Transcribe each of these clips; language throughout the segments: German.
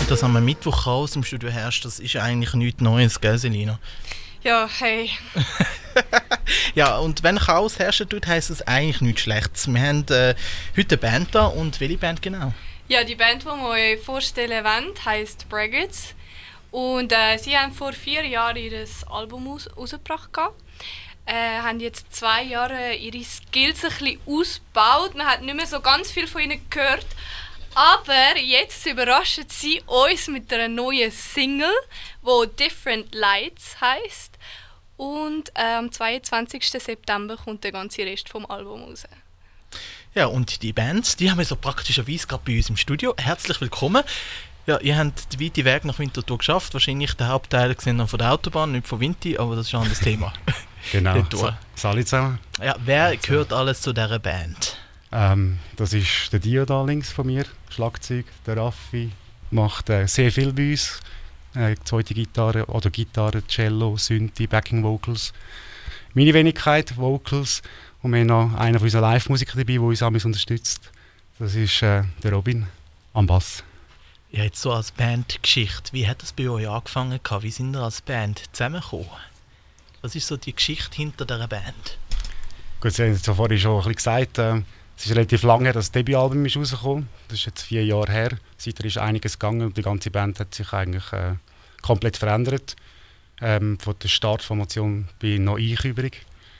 das am Mittwoch raus im Studio herrscht, das ist eigentlich nichts Neues, gell, Selina? Ja, hey. Ja, und wenn Chaos herrschen tut, heisst das eigentlich nichts Schlechtes. Wir haben heute eine Band da, und welche Band genau? Ja, die Band, die wir euch vorstellen wollen, heisst Braggarts. Und sie haben vor 4 Jahren ihr Album rausgebracht. Haben jetzt 2 Jahre ihre Skills ein bisschen ausgebaut. Man hat nicht mehr so ganz viel von ihnen gehört. Aber jetzt überraschen sie uns mit einer neuen Single, die «Different Lights» heisst. Und am 22. September kommt der ganze Rest vom Album raus. Ja, und die Bands, die haben wir so praktischerweise gerade bei uns im Studio. Herzlich willkommen. Ja, ihr habt den weiten Weg nach Winterthur geschafft. Wahrscheinlich der Hauptteil gesehen noch von der Autobahn, nicht von Vinti, aber das ist ein anderes Thema. Genau, Sali zusammen. Ja, wer gehört alles zu dieser Band? Das ist der Dio da links von mir, Schlagzeug. Der Raffi macht sehr viel bei uns. Zweite Gitarre oder Gitarre, Cello, Synthi, Backing Vocals. Meine Wenigkeit, Vocals. Und wir haben noch einen von unseren Live-Musikern dabei, der uns amigs unterstützt. Das ist der Robin am Bass. Ja, jetzt so als Bandgeschichte. Wie hat das bei euch angefangen? Wie sind ihr als Band zusammengekommen? Was ist so die Geschichte hinter dieser Band? Gut, Sie haben es vorhin schon ein bisschen gesagt. Es ist relativ lange her, dass das Debütalbum ist rausgekommen. Das ist jetzt 4 Jahre her. Seitdem ist einiges gegangen und die ganze Band hat sich eigentlich komplett verändert. Von der Startformation bin noch ich übrig.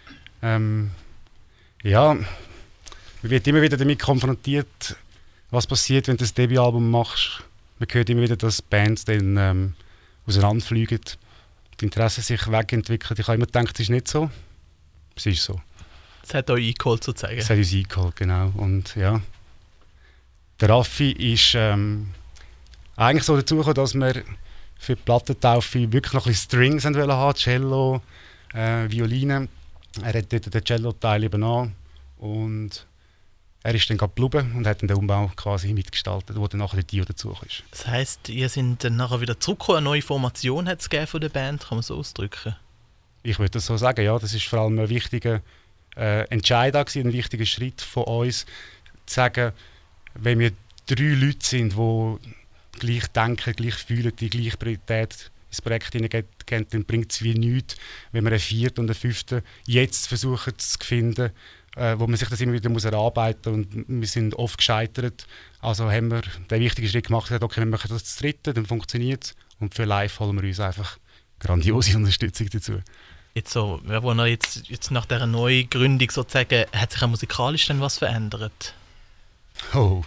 Ja, man wird immer wieder damit konfrontiert, was passiert, wenn du das Debütalbum machst. Man hört immer wieder, dass Bands dann auseinanderfliegen, die Interesse sich wegentwickelt. Ich habe immer gedacht, es ist nicht so. Es ist so. Es hat euch eingeholt, sozusagen. Es hat uns eingeholt, genau. Und ja, der Raffi ist eigentlich so dazu gekommen, dass wir für die Plattentaufe wirklich noch ein bisschen Strings haben, Cello, Violine. Er hat dort den Cello-Teil eben an und er ist dann geblieben und hat dann den Umbau quasi mitgestaltet, wo dann nachher der Dio dazu ist. Das heisst, ihr seid dann nachher wieder zurückgekommen, eine neue Formation hat es von der Band, kann man so ausdrücken? Ich würde das so sagen, ja. Das ist vor allem ein wichtiger Entscheid, ein wichtiger Schritt von uns, zu sagen, wenn wir 3 Leute sind, die gleich denken, gleich fühlen, die gleiche Priorität ins Projekt hineingehen, dann bringt es wie nichts, wenn wir einen 4. und einen 5. jetzt versuchen zu finden, wo man sich das immer wieder erarbeiten muss. Und wir sind oft gescheitert. Also haben wir den wichtigen Schritt gemacht, okay, wir machen das zu 3., dann funktioniert es. Und für live holen wir uns einfach grandiose Unterstützung dazu. Jetzt so, wo jetzt nach dieser neuen Gründung sozusagen, hat sich auch musikalisch dann was verändert? Oh,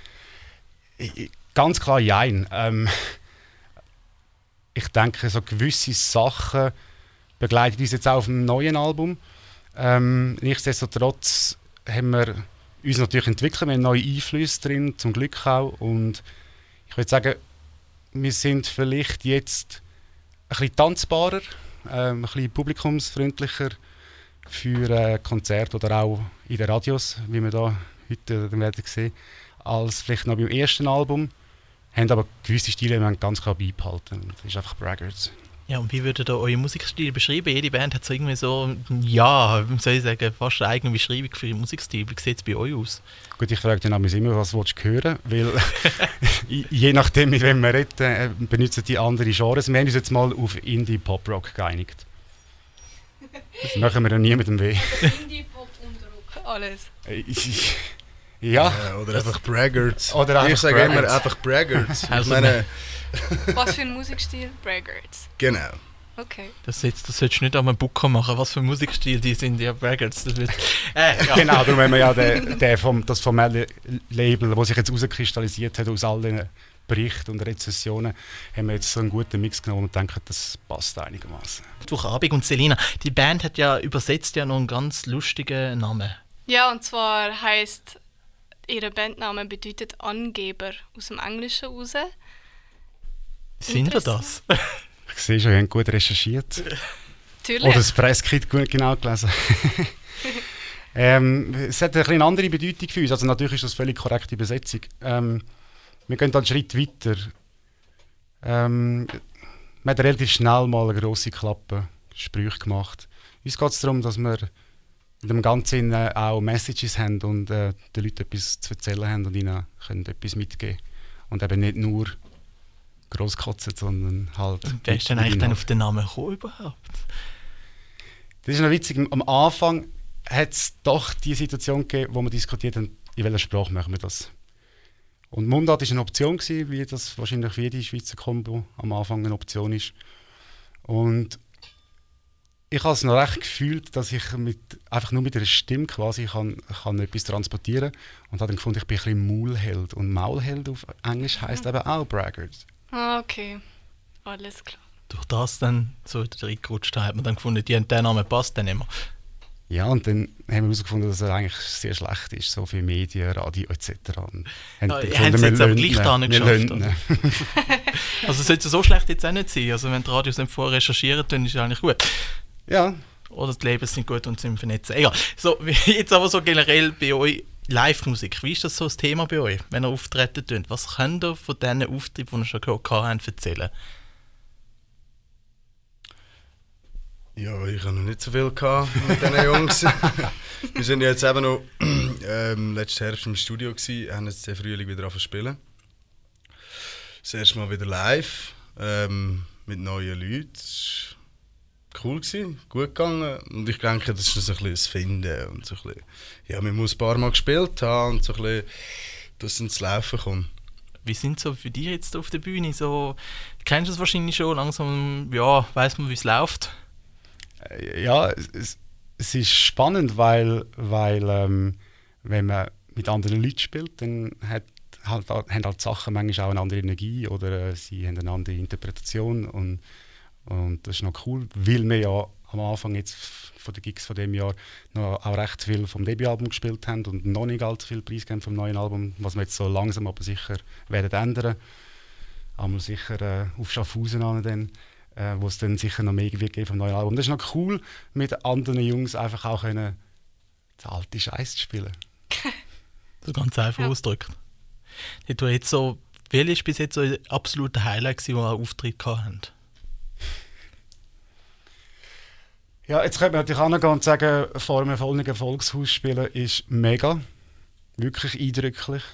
ganz klar jein. Ich denke, so gewisse Sachen begleiten uns jetzt auch auf dem neuen Album. Nichtsdestotrotz haben wir uns natürlich entwickelt, wir haben neue Einflüsse drin, zum Glück auch. Und ich würde sagen, wir sind vielleicht jetzt ein bisschen tanzbarer, ein bisschen publikumsfreundlicher für Konzerte oder auch in den Radios, wie wir da heute werden sehen, als vielleicht noch beim ersten Album. Haben aber gewisse Stile ganz klar beibehalten. Das ist einfach Braggarts. Ja, und wie würdet ihr euren Musikstil beschreiben? Jede Band hat so irgendwie so, ja, wie soll ich sagen, fast eine eigene Beschreibung für ihren Musikstil. Wie sieht es bei euch aus? Gut, ich frage dann immer, was willst du hören? Weil je nachdem, mit wem wir reden, benutzen die andere Genres. Wir haben uns jetzt mal auf Indie-Pop-Rock geeinigt. Das machen wir dann niemandem weh. Indie-Pop und Rock, alles. Ja. Oder einfach Braggarts. Ich sage immer einfach Braggarts. Also ich meine, Was für ein Musikstil? Braggarts. genau. Okay. Das solltest du nicht an einem Booker machen, was für ein Musikstil die sind, ja, Braggarts. Das wird, ja. Genau, darum haben wir ja das formelle Label, das sich jetzt herauskristallisiert hat aus all den Berichten und Rezessionen, haben wir jetzt so einen guten Mix genommen und denken, das passt einigermaßen. Mittwochabend. Und Selina, die Band hat ja übersetzt ja noch einen ganz lustigen Namen. Ja, und zwar heisst ihr Bandname bedeutet Angeber aus dem Englischen raus. Sind wir das? Ich sehe schon, ihr habt gut recherchiert. Natürlich. Oder das Presskit gut genau gelesen. Es hat eine andere Bedeutung für uns. Also natürlich ist das völlig korrekte Übersetzung. Wir gehen dann einen Schritt weiter. Wir haben relativ schnell mal eine grosse Klappe Sprüche gemacht. Uns geht es darum, dass wir in dem Ganzen auch Messages haben und den Leuten etwas zu erzählen haben und ihnen können etwas mitgeben können. Und eben nicht nur grosskotzen, sondern halt... Wer ist denn eigentlich dann auf den Namen gekommen überhaupt? Das ist noch witzig. Am Anfang hat es doch die Situation gegeben, wo wir diskutiert haben, in welcher Sprache machen wir das. Und Mundart war eine Option gewesen, wie das wahrscheinlich für jede Schweizer Combo am Anfang eine Option ist. Und ich habe es noch recht gefühlt, dass ich einfach nur mit einer Stimme quasi kann etwas transportieren und habe dann gefunden, ich bin ein bisschen Maulheld. Und Maulheld auf Englisch heisst eben auch Braggart. Ah, okay. Alles klar. Durch das dann so reingerutscht hat man dann gefunden, der Name passt dann immer. Ja, und dann haben wir herausgefunden, dass er eigentlich sehr schlecht ist, so für Medien, Radio etc. Und haben sie jetzt aber gleich da nicht geschafft? Also sollte es so schlecht jetzt auch nicht sein. Also wenn die Radios nicht vorrecherchieren, dann ist es eigentlich gut. Ja. Oder die Labels sind gut und sind vernetzt. Egal. So, jetzt aber so generell bei euch Live-Musik. Wie ist das so das Thema bei euch, wenn ihr auftreten könnt? Was könnt ihr von diesen Auftritten, die ihr schon gehört habt, erzählen? Ja, ich habe noch nicht so viel mit diesen Jungs. Wir sind jetzt eben noch letzten Herbst im Studio gewesen, haben jetzt den Frühling wieder angefangen zu spielen. Das erste Mal wieder live, mit neuen Leuten. Es war cool gewesen, gut gegangen. Und ich denke, das ist so ein bisschen das Finden. Und so ein bisschen, ja, man muss ein paar Mal gespielt haben und so ein bisschen, dass es ins Laufen kommt. Wie sind so für dich jetzt auf der Bühne? So, kennst du es wahrscheinlich schon langsam, ja, weiss man, wie es läuft? Ja, es ist spannend, weil wenn man mit anderen Leuten spielt, dann haben halt Sachen manchmal auch eine andere Energie oder sie haben eine andere Interpretation und das ist noch cool, weil wir ja am Anfang jetzt von den Gigs von diesem Jahr noch auch recht viel vom Debütalbum gespielt haben und noch nicht allzu viel preisgeben vom neuen Album, was wir jetzt so langsam aber sicher werden ändern. Einmal sicher auf Schaffhausen an dann. Wo es dann sicher noch mehr wird geben vom neuen Album. Das ist noch cool, mit anderen Jungs einfach auch den alten Scheiß zu spielen. So ganz einfach ausdrücken. Welches war bis jetzt so ein absoluter Highlight, wo ihr einen Auftritt hatten? Ja, jetzt könnte man natürlich auch noch gehen und sagen, vor einem vollen Volkshaus spielen ist mega. Wirklich eindrücklich.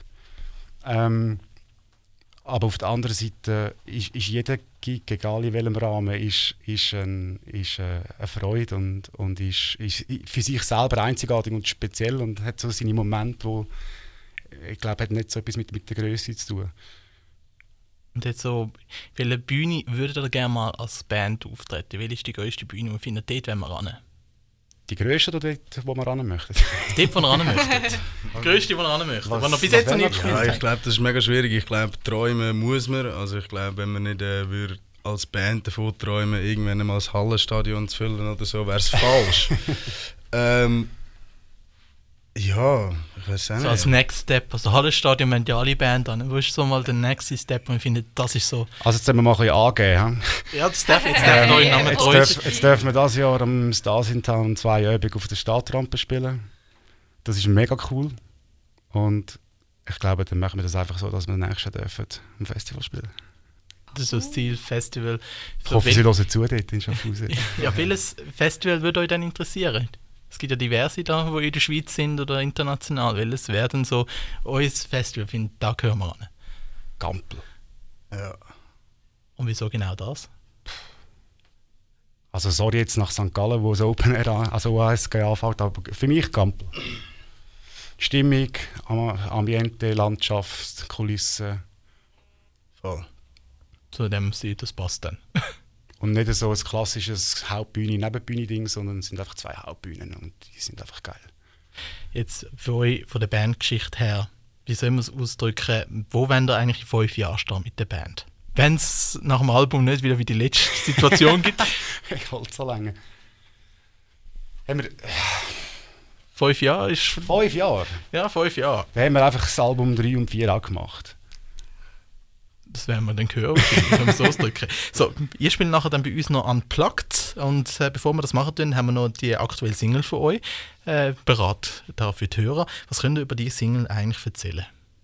Aber auf der anderen Seite ist jeder Gig, egal in welchem Rahmen, ist eine Freude und ist für sich selber einzigartig und speziell und hat so seine Momente, wo ich glaube, hat nicht so etwas mit der Größe zu tun. Und jetzt so, welche Bühne würdet ihr gerne mal als Band auftreten? Welche ist die grösste Bühne, die ihr findet, dort wollen wir ran? Die grösste oder dort, wo wir ran möchten? Dort, wo wir ran möchten. Die grösste, die wir ran möchten. Was noch bis jetzt nicht gespielt haben. Ja, ich glaube, das ist mega schwierig. Ich glaube, träumen muss man. Also ich glaube, wenn man nicht als Band davon träumen, irgendwann mal das Hallenstadion zu füllen oder so, wäre es falsch. Ja, ich weiß auch nicht. So als Next Step, also Hallenstadion haben ja alle Band an. Wo ist so mal der nächste Step, und ich finde, das ist so... Also jetzt müssen wir mal ein bisschen angeben. Ja, das darf jetzt euch Namen jetzt dürfen wir dieses Jahr am Stars in Town 2 Übungen auf der Stadtrampe spielen. Das ist mega cool. Und ich glaube, dann machen wir das einfach so, dass wir nächstes Jahr dürfen am Festival spielen. Das ist so das Ziel, Festival. Ich hoffe, Sie hören zu dort in Schaffhausen. Ja, welches Festival würde euch dann interessieren? Es gibt ja diverse da, die in der Schweiz sind oder international. Welches wäre denn so euer Festival? Ich finde, da gehören wir an. Gampel. Ja. Und wieso genau das? Also sorry jetzt nach St. Gallen, wo es Open Air, also OSG anfängt, aber für mich Gampel. Stimmung, Ambiente, Landschaft, Kulisse. Voll. Zu dem Sinn, das passt dann. Und nicht so ein klassisches Hauptbühne-Nebenbühne-Ding, sondern es sind einfach 2 Hauptbühnen und die sind einfach geil. Jetzt für euch von der Bandgeschichte her, wie soll man es ausdrücken, wo wollt ihr eigentlich in 5 Jahren stehen mit der Band? Wenn es nach dem Album nicht wieder wie die letzte Situation gibt. Ich halte so lange. Haben wir 5 Jahre ist... 5 Jahre? Ja, 5 Jahre. Dann haben wir einfach das Album 3 und 4 auch gemacht. Das werden wir dann hören, können wir so ausdrücken. So, ihr spielt nachher dann bei uns noch Unplugged und bevor wir das machen, haben wir noch die aktuelle Single von euch bereit für die Hörer. Was könnt ihr über diese Single eigentlich erzählen?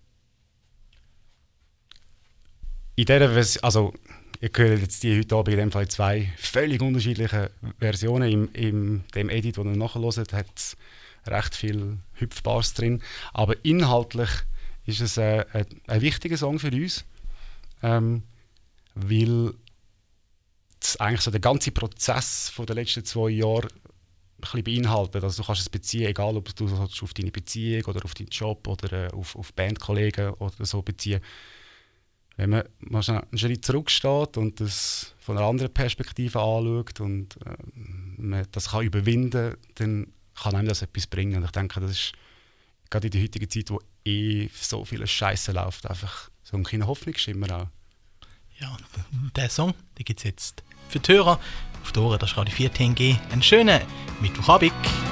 In dieser Version, also ihr hört jetzt die heute Abend in dem Fall 2 völlig unterschiedliche Versionen. In dem Edit, den ihr nachhört, hat es recht viel Hüpfbares drin. Aber inhaltlich ist es ein wichtiger Song für uns. weil eigentlich so der ganze Prozess von den letzten 2 Jahren ein bisschen beinhaltet. Also du kannst es beziehen, egal ob du es auf deine Beziehung oder auf deinen Job oder auf Bandkollegen oder so beziehen. Wenn man mal einen Schritt zurücksteht und das von einer anderen Perspektive anschaut und man das kann überwinden, dann kann einem das etwas bringen. Und ich denke, das ist gerade in der heutigen Zeit, wo so viel Scheiße läuft, einfach so ein kleiner Hoffnungsschimmer auch. Ja, der Song, den gibt es jetzt für die Hörer. Auf die Ohren, das ist Radio 4 TNG. Einen schönen Mittwochabend.